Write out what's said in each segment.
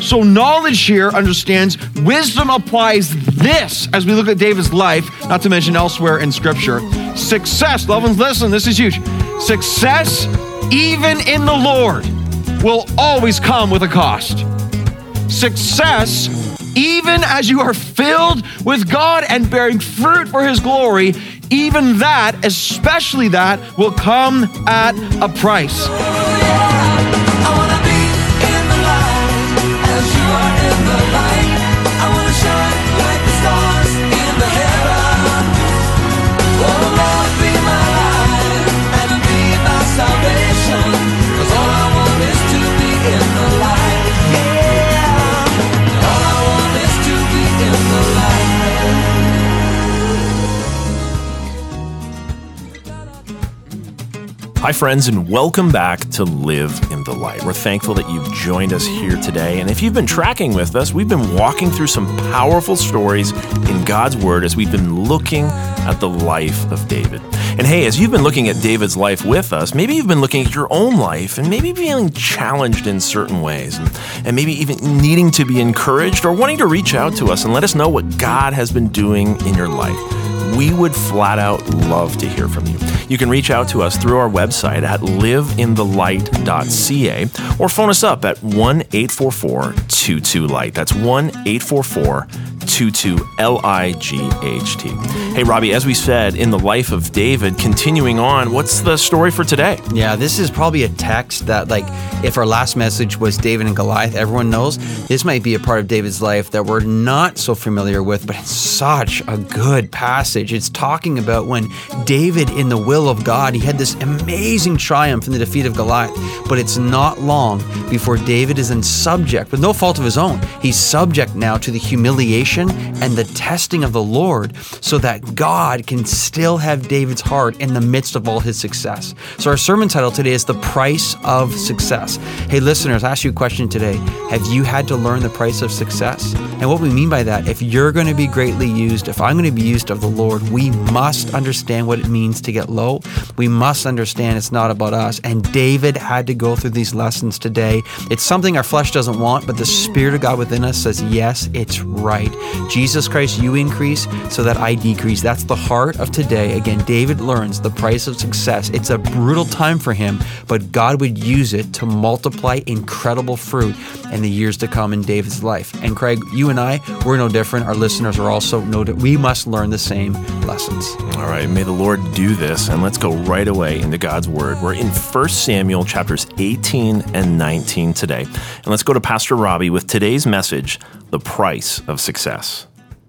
So knowledge here understands wisdom applies this as we look at David's life, not to mention elsewhere in Scripture. Success, loved ones, listen, this is huge. Success, even in the Lord, will always come with a cost. Success, even as you are filled with God and bearing fruit for His glory, even that, especially that, will come at a price. I wanna be in the light as you are in the light. I wanna shine like the stars in the heavens. Oh Lord, be my light and be my salvation. 'Cause all I want is to be in the light. Yeah. All I want is to be in the light. Hi, friends, and welcome back to Live in the Light. We're thankful that you've joined us here today. And if you've been tracking with us, we've been walking through some powerful stories in God's Word as we've been looking at the life of David. And hey, as you've been looking at David's life with us, maybe you've been looking at your own life and maybe feeling challenged in certain ways and maybe even needing to be encouraged or wanting to reach out to us and let us know what God has been doing in your life. We would flat out love to hear from you. You can reach out to us through our website at liveinthelight.ca or phone us up at 1-844-22-LIGHT. That's 1-844-22-LIGHT. Hey, Robbie, as we said, in the life of David, continuing on, what's the story for today? Yeah, this is probably a text that, like, if our last message was David and Goliath, everyone knows this might be a part of David's life that we're not so familiar with, but it's such a good passage. It's talking about when David, in the will of God, he had this amazing triumph in the defeat of Goliath, but it's not long before David is in subject, with no fault of his own. He's subject now to the humiliation and the testing of the Lord so that God can still have David's heart in the midst of all his success. So our sermon title today is The Price of Success. Hey listeners, I ask you a question today. Have you had to learn the price of success? And what we mean by that, if you're going to be greatly used, if I'm going to be used of the Lord, we must understand what it means to get low. We must understand it's not about us. And David had to go through these lessons today. It's something our flesh doesn't want, but the Spirit of God within us says, yes, it's right. Jesus Christ, you increase so that I decrease. That's the heart of today. Again, David learns the price of success. It's a brutal time for him, but God would use it to multiply incredible fruit in the years to come in David's life. And Craig, you and I, we're no different. Our listeners are also no different. We must learn the same lessons. All right, may the Lord do this, and let's go right away into God's Word. We're in 1 Samuel chapters 18 and 19 today. And let's go to Pastor Robbie with today's message, The Price of Success.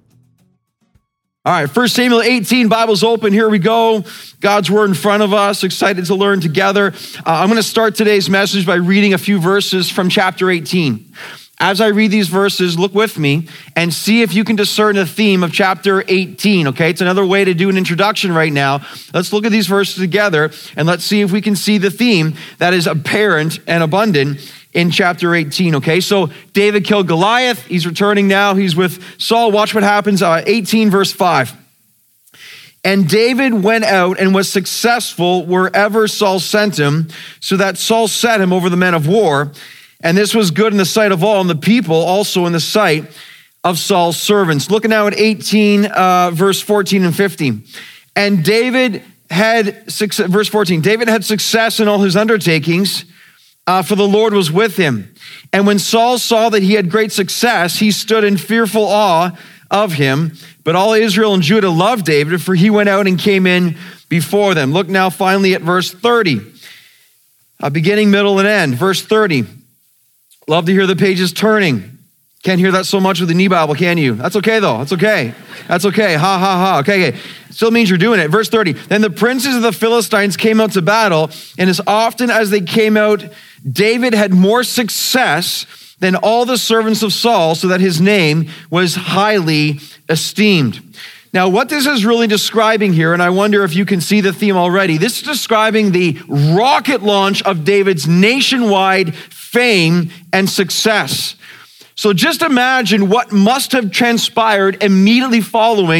All right, 1 Samuel 18, Bible's open. Here we go. God's Word in front of us. Excited to learn together. I'm going to start today's message by reading a few verses from chapter 18. As I read these verses, look with me and see if you can discern a theme of chapter 18, okay? It's another way to do an introduction right now. Let's look at these verses together and let's see if we can see the theme that is apparent and abundant in chapter 18, okay? So David killed Goliath. He's returning now. He's with Saul. Watch what happens. 18 verse 5. And David went out and was successful wherever Saul sent him, so that Saul set him over the men of war. And this was good in the sight of all, and the people also in the sight of Saul's servants. Look now at 18, verse 14 and 15. And David had, verse 14, David had success in all his undertakings, for the Lord was with him. And when Saul saw that he had great success, he stood in fearful awe of him. But all Israel and Judah loved David, for he went out and came in before them. Look now finally at verse 30, beginning, middle, and end. Verse 30. Love to hear the pages turning. Can't hear that so much with the e-Bible, can you? That's okay though, that's okay. That's okay, ha, ha, ha, okay. Still means you're doing it. Verse 30, then the princes of the Philistines came out to battle, and as often as they came out, David had more success than all the servants of Saul, so that his name was highly esteemed. Now, what this is really describing here, and I wonder if you can see the theme already, this is describing the rocket launch of David's nationwide fame and success. So just imagine what must have transpired immediately following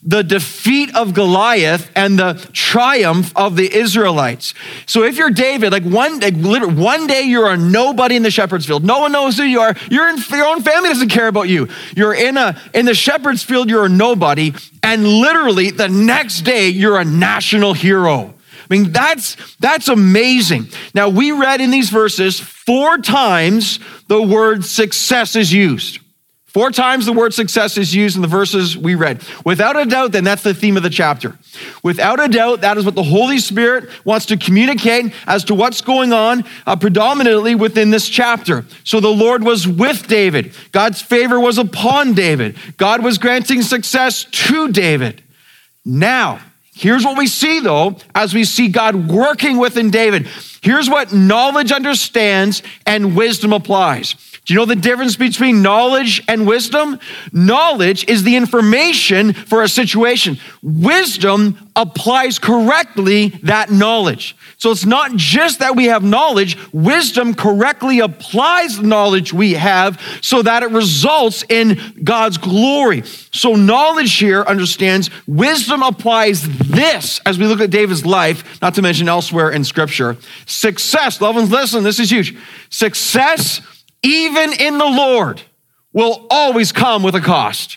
the defeat of Goliath and the triumph of the Israelites. So if you're David, one day you're a nobody in the shepherd's field. No one knows who you are. Your own family doesn't care about you. You're in the shepherd's field, you're a nobody. And literally the next day you're a national hero. I mean, that's amazing. Now we read in these verses 4 times the word success is used. 4 times the word success is used in the verses we read. Without a doubt, then that's the theme of the chapter. Without a doubt, that is what the Holy Spirit wants to communicate as to what's going on predominantly within this chapter. So the Lord was with David. God's favor was upon David. God was granting success to David. Now, here's what we see though, as we see God working within David. Here's what knowledge understands and wisdom applies. Do you know the difference between knowledge and wisdom? Knowledge is the information for a situation. Wisdom applies correctly that knowledge. So it's not just that we have knowledge, wisdom correctly applies the knowledge we have so that it results in God's glory. So knowledge here understands, wisdom applies this as we look at David's life, not to mention elsewhere in scripture. Success, loved ones, listen, this is huge. Success, even in the Lord, will always come with a cost.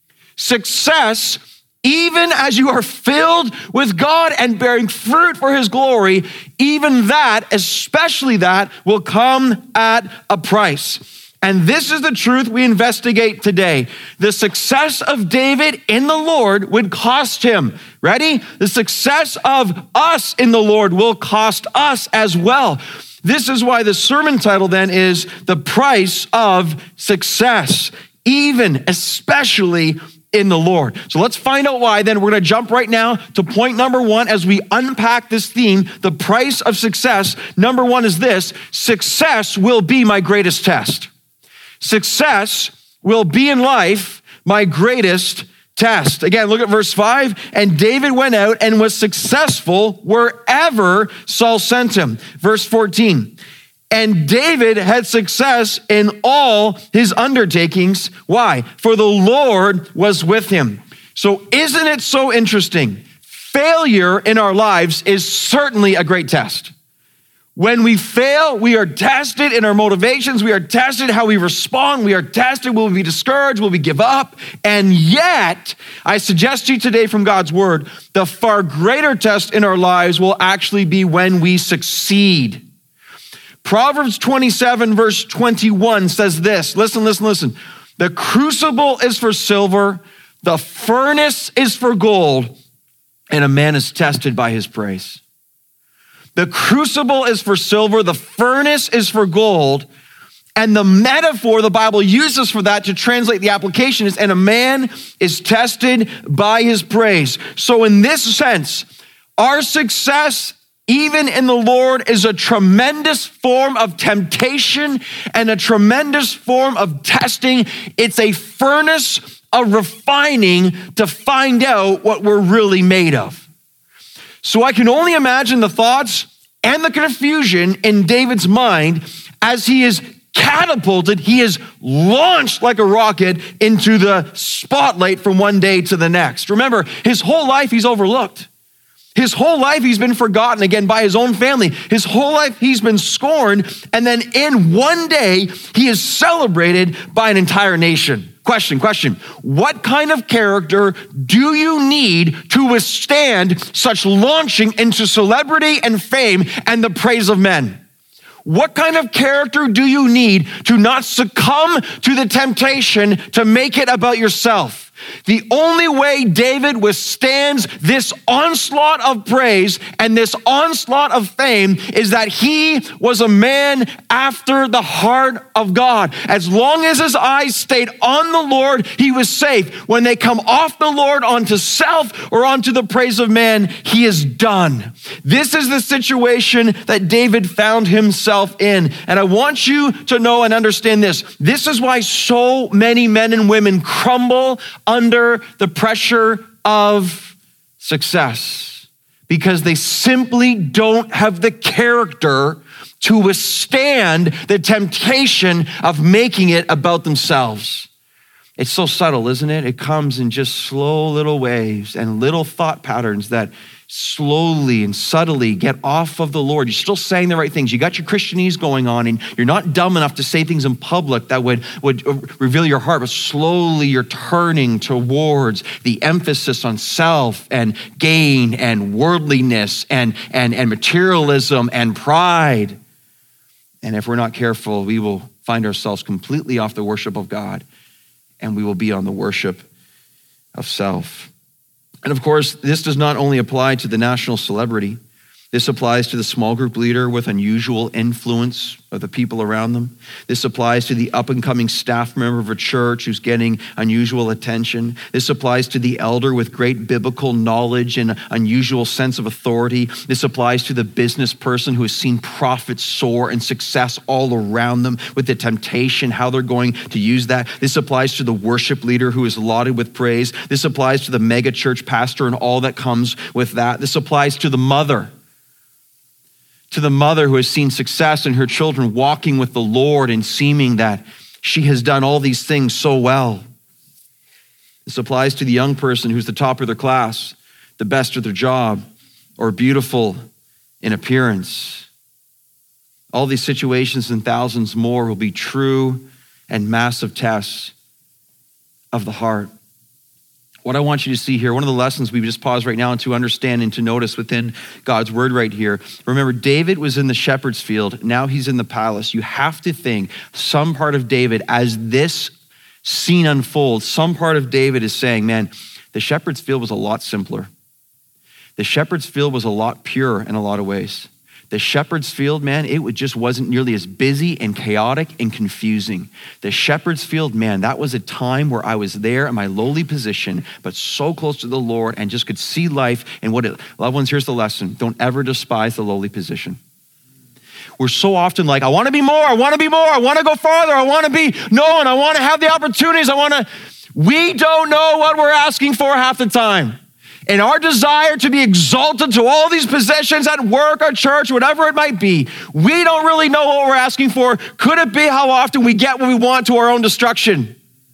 Success, even as you are filled with God and bearing fruit for his glory, even that, especially that, will come at a price. And this is the truth we investigate today. The success of David in the Lord would cost him. Ready? The success of us in the Lord will cost us as well. This is why the sermon title then is The Price of Success, even, especially in the Lord. So let's find out why. Then we're going to jump right now to point number 1 as we unpack this theme, the price of success. Number 1 is this: success will be my greatest test. Success will be in life my greatest test. Again, look at verse 5. And David went out and was successful wherever Saul sent him. Verse 14. And David had success in all his undertakings. Why? For the Lord was with him. So isn't it so interesting? Failure in our lives is certainly a great test. When we fail, we are tested in our motivations. We are tested how we respond. We are tested. Will we be discouraged? Will we give up? And yet, I suggest to you today from God's word, the far greater test in our lives will actually be when we succeed. Proverbs 27 verse 21 says this. Listen. The crucible is for silver. The furnace is for gold. And a man is tested by his praise. The crucible is for silver, the furnace is for gold, and the metaphor the Bible uses for that to translate the application is, and a man is tested by his praise. So in this sense, our success, even in the Lord, is a tremendous form of temptation and a tremendous form of testing. It's a furnace of refining to find out what we're really made of. So I can only imagine the thoughts and the confusion in David's mind as he is catapulted, he is launched like a rocket into the spotlight from one day to the next. Remember, his whole life he's overlooked. His whole life he's been forgotten again by his own family. His whole life he's been scorned. And then in one day, he is celebrated by an entire nation. Question. What kind of character do you need to withstand such launching into celebrity and fame and the praise of men? What kind of character do you need to not succumb to the temptation to make it about yourself? The only way David withstands this onslaught of praise and this onslaught of fame is that he was a man after the heart of God. As long as his eyes stayed on the Lord, he was safe. When they come off the Lord onto self or onto the praise of man, he is done. This is the situation that David found himself in. And I want you to know and understand this. This is why so many men and women crumble under the pressure of success, because they simply don't have the character to withstand the temptation of making it about themselves. It's so subtle, isn't it? It comes in just slow little waves and little thought patterns that slowly and subtly get off of the Lord. You're still saying the right things. You got your Christianese going on, and you're not dumb enough to say things in public that would reveal your heart, but slowly you're turning towards the emphasis on self and gain and worldliness and materialism and pride. And if we're not careful, we will find ourselves completely off the worship of God, and we will be on the worship of self. And of course, this does not only apply to the national celebrity. This applies to the small group leader with unusual influence of the people around them. This applies to the up-and-coming staff member of a church who's getting unusual attention. This applies to the elder with great biblical knowledge and unusual sense of authority. This applies to the business person who has seen profits soar and success all around them with the temptation, how they're going to use that. This applies to the worship leader who is lauded with praise. This applies to the mega church pastor and all that comes with that. This applies to the mother who has seen success in her children walking with the Lord and seeming that she has done all these things so well. This applies to the young person who's the top of their class, the best at their job, or beautiful in appearance. All these situations and thousands more will be true and massive tests of the heart. What I want you to see here, one of the lessons we just pause right now and to understand and to notice within God's word right here. Remember, David was in the shepherd's field. Now he's in the palace. You have to think some part of David, as this scene unfolds, some part of David is saying, man, the shepherd's field was a lot simpler. The shepherd's field was a lot purer in a lot of ways. The shepherd's field, man, it just wasn't nearly as busy and chaotic and confusing. The shepherd's field, man, that was a time where I was there in my lowly position, but so close to the Lord and just could see life and loved ones, here's the lesson. Don't ever despise the lowly position. We're so often like, I want to be more, I want to be more, I want to go farther, I want to be known, I want to have the opportunities, we don't know what we're asking for half the time. And our desire to be exalted to all these possessions at work, our church, whatever it might be, we don't really know what we're asking for. Could it be how often we get what we want to our own destruction?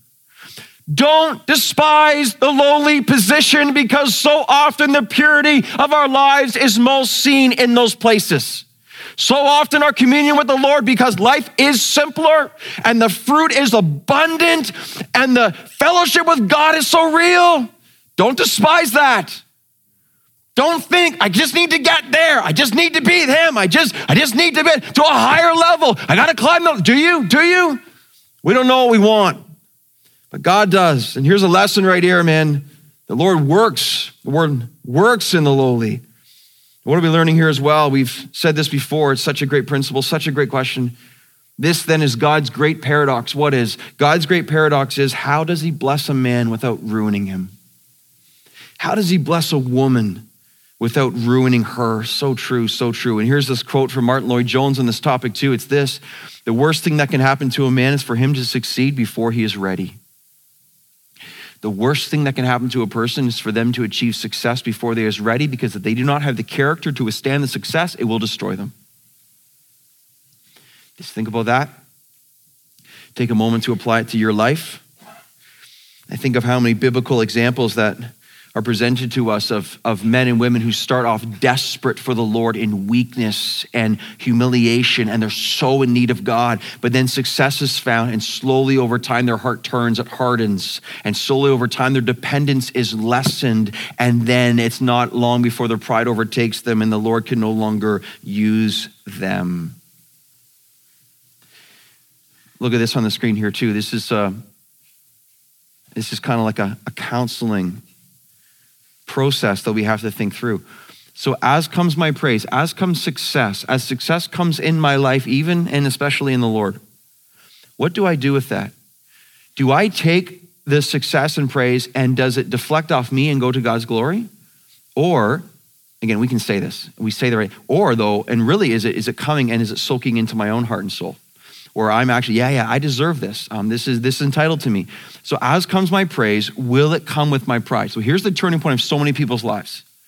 Don't despise the lowly position, because so often the purity of our lives is most seen in those places. So often our communion with the Lord, because life is simpler and the fruit is abundant and the fellowship with God is so real. Don't despise that. Don't think, I just need to get there. I just need to be him. I just need to be to a higher level. I got to climb the, do you? We don't know what we want, but God does. And here's a lesson right here, man. The Lord works. The word works in the lowly. What are we learning here as well? We've said this before. It's such a great principle, such a great question. This then is God's great paradox. What is? God's great paradox is, how does he bless a man without ruining him? How does he bless a woman without ruining her? So true, so true. And here's this quote from Martin Lloyd-Jones on this topic too. It's this: the worst thing that can happen to a man is for him to succeed before he is ready. The worst thing that can happen to a person is for them to achieve success before they are ready, because if they do not have the character to withstand the success, it will destroy them. Just think about that. Take a moment to apply it to your life. I think of how many biblical examples that are presented to us of men and women who start off desperate for the Lord in weakness and humiliation, and they're so in need of God, but then success is found, and slowly over time their heart turns, it hardens, and slowly over time their dependence is lessened, and then it's not long before their pride overtakes them and the Lord can no longer use them. Look at this on the screen here too. This is kind of like a counseling process that we have to think through. So as comes my praise, as comes success, as success comes in my life, even and especially in the Lord, what do I do with that? Do I take the success and praise and does it deflect off me and go to God's glory? Or, again, we can say this, we say the right, or though, and really is it coming and is it soaking into my own heart and soul? Or I'm actually, I deserve this. This is entitled to me. So as comes my praise, will it come with my pride? So here's the turning point of so many people's lives.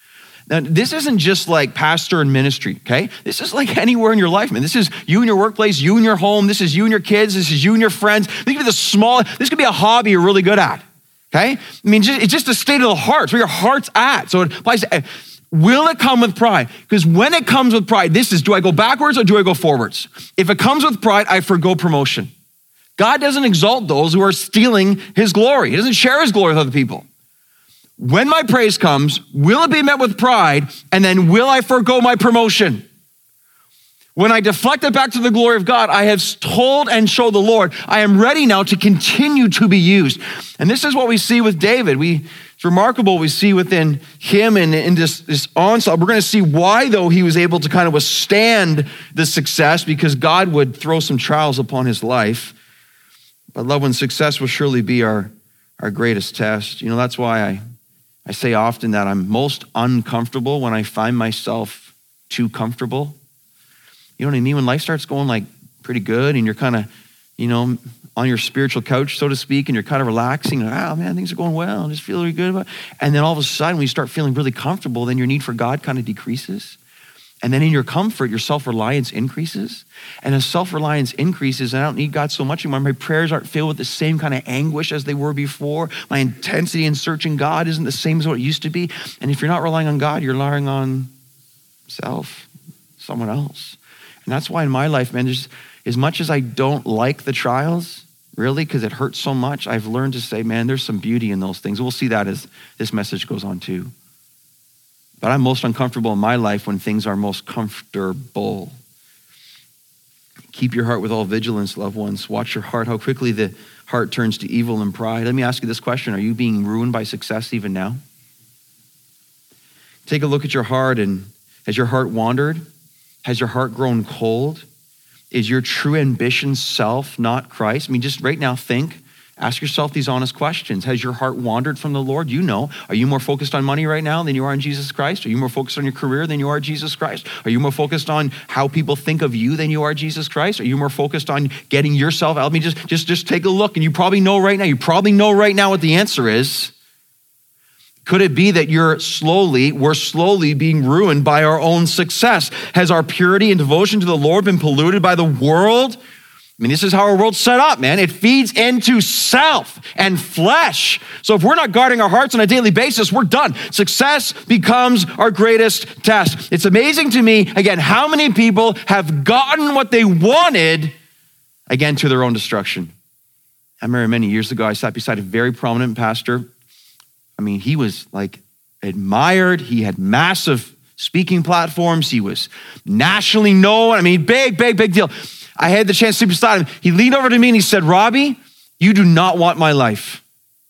Now, this isn't just like pastor and ministry, okay? This is like anywhere in your life, man. This is you in your workplace, you in your home. This is you and your kids. This is you and your friends. This could be a hobby you're really good at, okay? I mean, it's just a state of the heart. It's where your heart's at. So it applies to, will it come with pride? Because when it comes with pride, do I go backwards or do I go forwards? If it comes with pride, I forgo promotion. God doesn't exalt those who are stealing his glory. He doesn't share his glory with other people. When my praise comes, will it be met with pride? And then will I forgo my promotion? When I deflect it back to the glory of God, I have told and showed the Lord, I am ready now to continue to be used. And this is what we see with David. It's remarkable we see within him and in this onslaught. We're going to see why, though, he was able to kind of withstand the success, because God would throw some trials upon his life. But loved ones, success will surely be our greatest test. You know, that's why I say often that I'm most uncomfortable when I find myself too comfortable. You know what I mean? When life starts going like pretty good and you're kind of, on your spiritual couch, so to speak, and you're kind of relaxing, oh man, things are going well, I just feel really good about it. And then all of a sudden, when you start feeling really comfortable, then your need for God kind of decreases. And then in your comfort, your self-reliance increases. And as self-reliance increases, and I don't need God so much anymore, my prayers aren't filled with the same kind of anguish as they were before. My intensity in searching God isn't the same as what it used to be. And if you're not relying on God, you're relying on self, someone else. And that's why in my life, man, as much as I don't like the trials, really, because it hurts so much, I've learned to say, man, there's some beauty in those things. We'll see that as this message goes on too. But I'm most uncomfortable in my life when things are most comfortable. Keep your heart with all vigilance, loved ones. Watch your heart, how quickly the heart turns to evil and pride. Let me ask you this question. Are you being ruined by success even now? Take a look at your heart, and has your heart wandered? Has your heart grown cold? Is your true ambition self, not Christ? I mean, just right now ask yourself these honest questions. Has your heart wandered from the Lord? Are you more focused on money right now than you are on Jesus Christ? Are you more focused on your career than you are Jesus Christ? Are you more focused on how people think of you than you are Jesus Christ? Are you more focused on getting yourself out? I mean, just take a look, and you probably know right now what the answer is. Could it be that we're slowly being ruined by our own success? Has our purity and devotion to the Lord been polluted by the world? I mean, this is how our world's set up, man. It feeds into self and flesh. So if we're not guarding our hearts on a daily basis, we're done. Success becomes our greatest test. It's amazing to me, again, how many people have gotten what they wanted, again, to their own destruction. I remember many years ago, I sat beside a very prominent pastor. I mean, he was like admired. He had massive speaking platforms. He was nationally known. I mean, big deal. I had the chance to sit beside him. He leaned over to me and he said, Robbie, you do not want my life.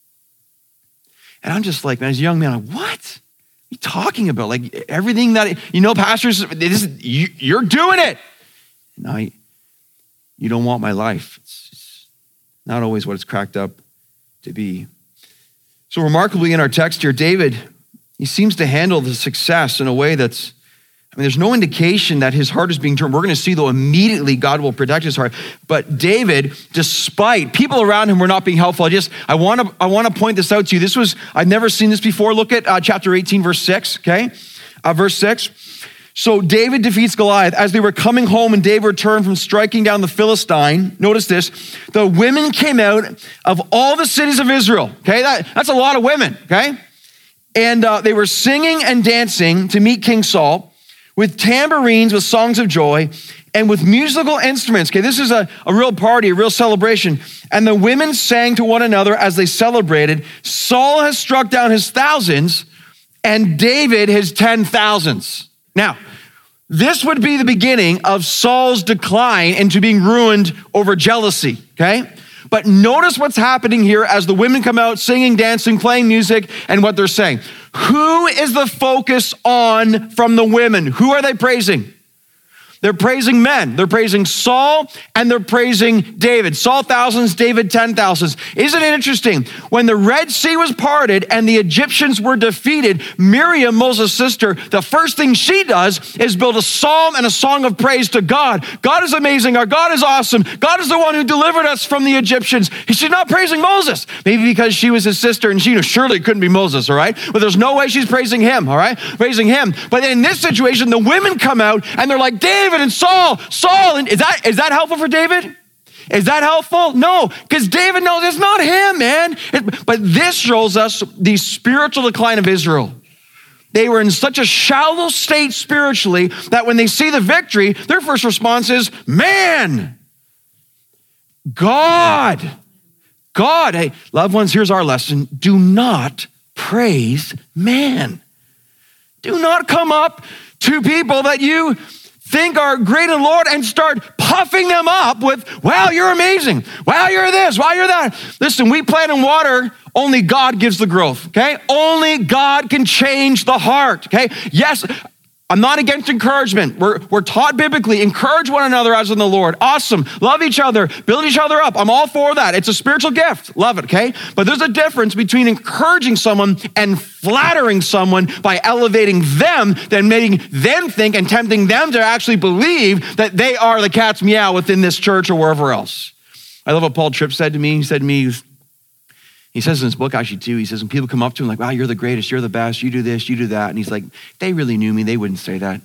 And I'm just like, man, as a young man, what? What are you talking about? Like everything that, pastors, you're doing it. No, you don't want my life. It's not always what it's cracked up to be. So remarkably in our text here, David, he seems to handle the success in a way that's, there's no indication that his heart is being turned. We're going to see, though, immediately God will protect his heart. But David, despite people around him were not being helpful, I want to point this out to you. I've never seen this before. Look at chapter 18, verse 6, okay? Verse 6. So David defeats Goliath. As they were coming home and David returned from striking down the Philistine, notice this, the women came out of all the cities of Israel, okay? That's a lot of women, okay? And they were singing and dancing to meet King Saul, with tambourines, with songs of joy, and with musical instruments. Okay, this is a real party, a real celebration. And the women sang to one another as they celebrated, Saul has struck down his thousands, and David his 10,000s. Now, this would be the beginning of Saul's decline into being ruined over jealousy, okay? But notice what's happening here as the women come out singing, dancing, playing music, and what they're saying. Who is the focus on from the women? Who are they praising? They're praising men. They're praising Saul and they're praising David. Saul thousands, David 10,000s. Isn't it interesting? When the Red Sea was parted and the Egyptians were defeated, Miriam, Moses' sister, the first thing she does is build a psalm and a song of praise to God. God is amazing. Our God is awesome. God is the one who delivered us from the Egyptians. She's not praising Moses. Maybe because she was his sister and she surely couldn't be Moses, all right? But there's no way she's praising him, all right? Praising him. But in this situation, the women come out and they're like, David and Saul. And is that helpful for David? Is that helpful? No, because David knows it's not him, man. But this shows us the spiritual decline of Israel. They were in such a shallow state spiritually that when they see the victory, their first response is, man, God. Hey, loved ones, here's our lesson. Do not praise man. Do not come up to people that you think are great in the Lord and start puffing them up with, wow, you're amazing. Wow, you're this. Wow, you're that. Listen, we plant and water, only God gives the growth, okay? Only God can change the heart, okay? Yes, I'm not against encouragement. We're taught biblically, encourage one another as in the Lord. Awesome. Love each other. Build each other up. I'm all for that. It's a spiritual gift. Love it, okay? But there's a difference between encouraging someone and flattering someone by elevating them than making them think and tempting them to actually believe that they are the cat's meow within this church or wherever else. I love what Paul Tripp said to me. He said to me, he says in his book actually too, he says when people come up to him like, wow, you're the greatest, you're the best, you do this, you do that. And he's like, if they really knew me, they wouldn't say that.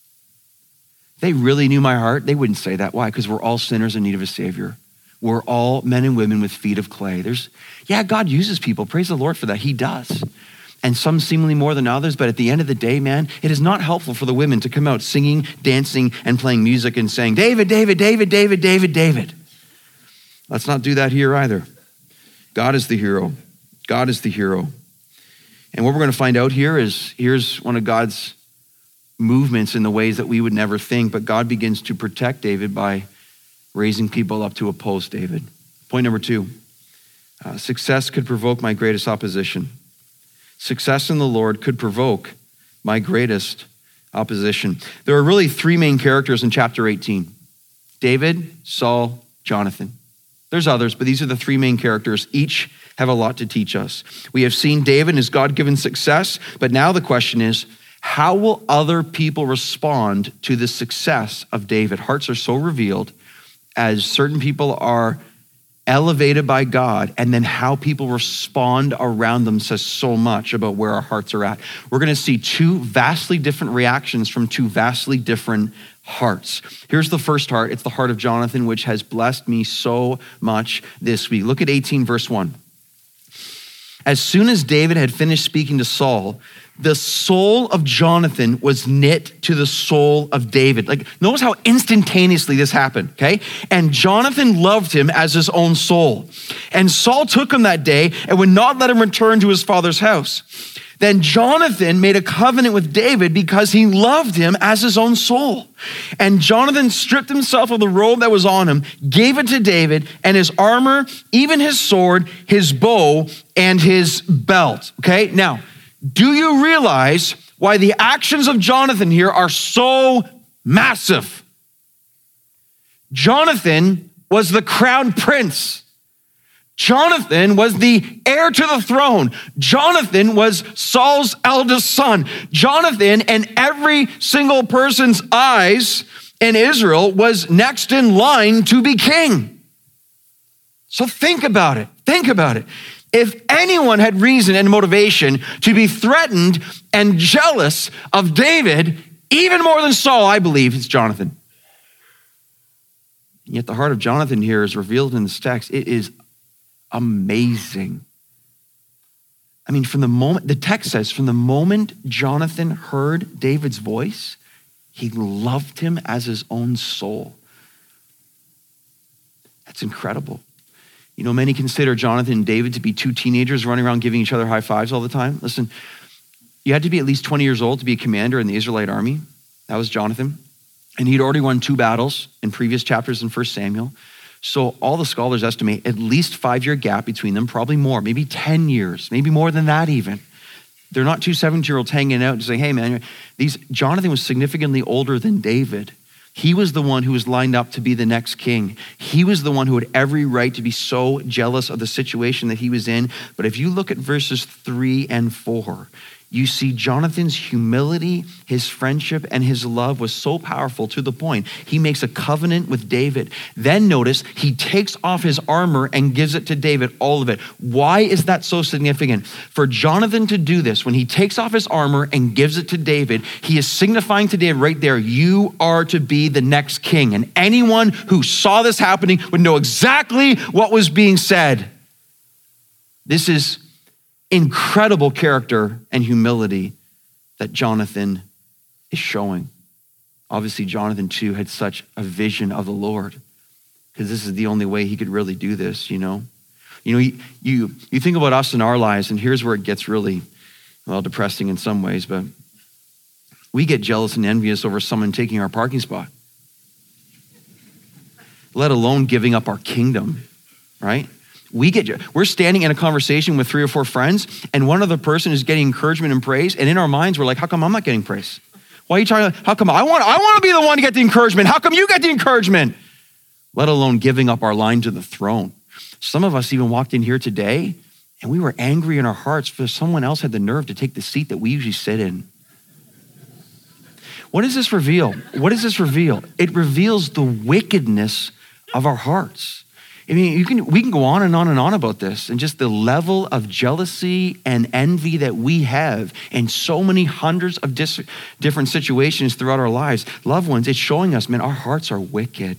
If they really knew my heart, they wouldn't say that. Why? Because we're all sinners in need of a savior. We're all men and women with feet of clay. God uses people. Praise the Lord for that. He does. And some seemingly more than others, but at the end of the day, man, it is not helpful for the women to come out singing, dancing, and playing music and saying, David, David, David, David, David, David. Let's not do that here either. God is the hero. God is the hero. And what we're going to find out here is, here's one of God's movements in the ways that we would never think, but God begins to protect David by raising people up to oppose David. Point number 2, success could provoke my greatest opposition. Success in the Lord could provoke my greatest opposition. There are really 3 main characters in chapter 18. David, Saul, Jonathan. There's others, but these are the 3 main characters. Each have a lot to teach us. We have seen David and his God-given success, but now the question is, how will other people respond to the success of David? Hearts are so revealed as certain people are elevated by God, and then how people respond around them says so much about where our hearts are at. We're going to see 2 vastly different reactions from 2 vastly different hearts. Here's the first heart. It's the heart of Jonathan, which has blessed me so much this week. Look at 18, verse 1. As soon as David had finished speaking to Saul, the soul of Jonathan was knit to the soul of David. Like, notice how instantaneously this happened, okay? And Jonathan loved him as his own soul. And Saul took him that day and would not let him return to his father's house. Then Jonathan made a covenant with David because he loved him as his own soul. And Jonathan stripped himself of the robe that was on him, gave it to David, and his armor, even his sword, his bow, and his belt. Okay, now, do you realize why the actions of Jonathan here are so massive? Jonathan was the crown prince. Jonathan was the heir to the throne. Jonathan was Saul's eldest son. Jonathan, and every single person's eyes in Israel, was next in line to be king. So think about it. Think about it. If anyone had reason and motivation to be threatened and jealous of David, even more than Saul, I believe it's Jonathan. Yet the heart of Jonathan here is revealed in this text. It is amazing. I mean, the text says, from the moment Jonathan heard David's voice, he loved him as his own soul. That's incredible. You know, many consider Jonathan and David to be 2 teenagers running around giving each other high fives all the time. Listen, you had to be at least 20 years old to be a commander in the Israelite army. That was Jonathan. And he'd already won 2 battles in previous chapters in 1 Samuel. So all the scholars estimate at least 5-year gap between them, probably more, maybe 10 years, maybe more than that even. They're not 2 17-year-olds hanging out and saying, hey man, Jonathan was significantly older than David. He was the one who was lined up to be the next king. He was the one who had every right to be so jealous of the situation that he was in. But if you look at verses 3 and 4, you see Jonathan's humility, his friendship, and his love was so powerful to the point he makes a covenant with David. Then notice he takes off his armor and gives it to David, all of it. Why is that so significant? For Jonathan to do this, when he takes off his armor and gives it to David, he is signifying to David right there, you are to be the next king. And anyone who saw this happening would know exactly what was being said. This is incredible character and humility that Jonathan is showing. Obviously, Jonathan too had such a vision of the Lord, because this is the only way he could really do this, you know? You think about us in our lives, and here's where it gets really, well, depressing in some ways, but we get jealous and envious over someone taking our parking spot, let alone giving up our kingdom, right? We're standing in a conversation with 3 or 4 friends, and one other person is getting encouragement and praise, and in our minds, we're like, how come I'm not getting praise? Why are you trying to, how come I want to be the one to get the encouragement? How come you get the encouragement? Let alone giving up our line to the throne. Some of us even walked in here today, and we were angry in our hearts because someone else had the nerve to take the seat that we usually sit in. What does this reveal? What does this reveal? It reveals the wickedness of our hearts. I mean, we can go on and on and on about this, and just the level of jealousy and envy that we have in so many hundreds of different situations throughout our lives. Loved ones, it's showing us, man, our hearts are wicked.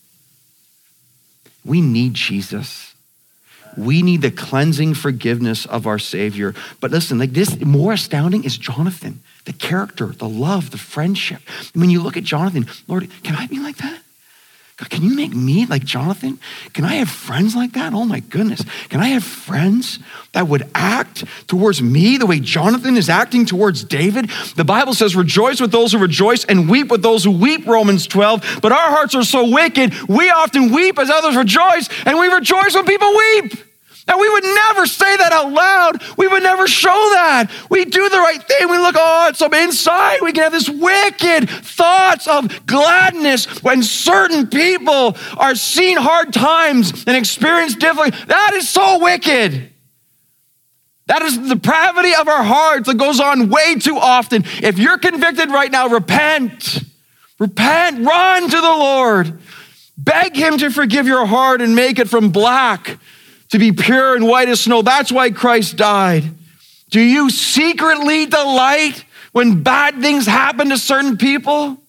We need Jesus. We need the cleansing forgiveness of our Savior. But listen, like this, more astounding is Jonathan, the character, the love, the friendship. When you look at Jonathan, Lord, can I be like that? God, can you make me like Jonathan? Can I have friends like that? Oh my goodness. Can I have friends that would act towards me the way Jonathan is acting towards David? The Bible says, rejoice with those who rejoice and weep with those who weep, Romans 12. But our hearts are so wicked, we often weep as others rejoice, and we rejoice when people weep. Now, we would never say that out loud. We would never show that. We do the right thing. We look, it's some inside. We can have this wicked thoughts of gladness when certain people are seeing hard times and experience difficulty. That is so wicked. That is the depravity of our hearts that goes on way too often. If you're convicted right now, repent. Repent, run to the Lord. Beg him to forgive your heart and make it from black to be pure and white as snow. That's why Christ died. Do you secretly delight when bad things happen to certain people?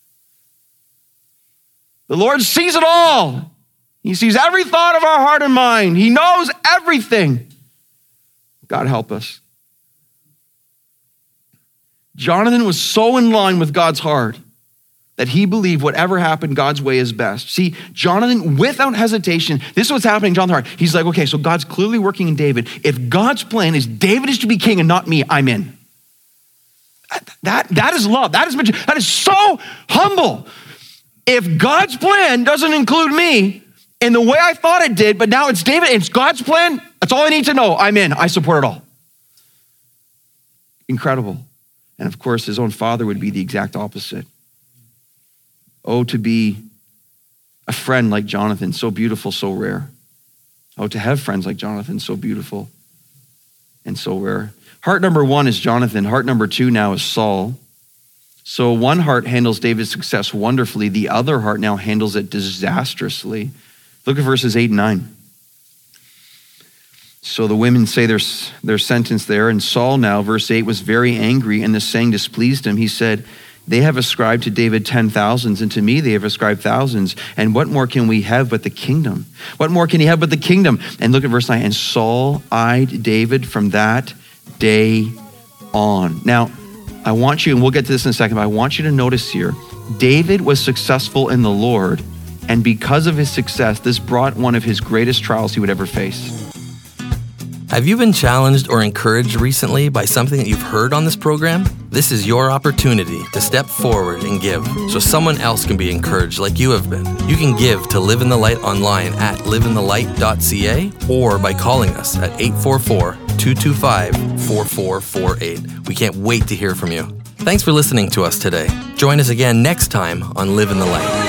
The Lord sees it all. He sees every thought of our heart and mind. He knows everything. God help us. Jonathan was so in line with God's heart that he believed whatever happened, God's way is best. See, Jonathan, without hesitation, this is what's happening in Jonathan's heart. He's like, okay, so God's clearly working in David. If God's plan is David is to be king and not me, I'm in. That is love. That is so humble. If God's plan doesn't include me in the way I thought it did, but now it's David, it's God's plan, that's all I need to know. I'm in. I support it all. Incredible. And of course, his own father would be the exact opposite. Oh, to be a friend like Jonathan, so beautiful, so rare. Oh, to have friends like Jonathan, so beautiful and so rare. Heart number 1 is Jonathan. Heart number 2 now is Saul. So one heart handles David's success wonderfully. The other heart now handles it disastrously. Look at verses 8 and 9. So the women say their sentence there. And Saul now, verse 8, was very angry, and this saying displeased him. He said, they have ascribed to David 10,000s, and to me they have ascribed thousands. And what more can we have but the kingdom? What more can he have but the kingdom? And look at verse 9. And Saul eyed David from that day on. Now, I want you, and we'll get to this in a second, but I want you to notice here, David was successful in the Lord, and because of his success, this brought one of his greatest trials he would ever face. Have you been challenged or encouraged recently by something that you've heard on this program? This is your opportunity to step forward and give so someone else can be encouraged like you have been. You can give to Live in the Light online at liveinthelight.ca or by calling us at 844-225-4448. We can't wait to hear from you. Thanks for listening to us today. Join us again next time on Live in the Light.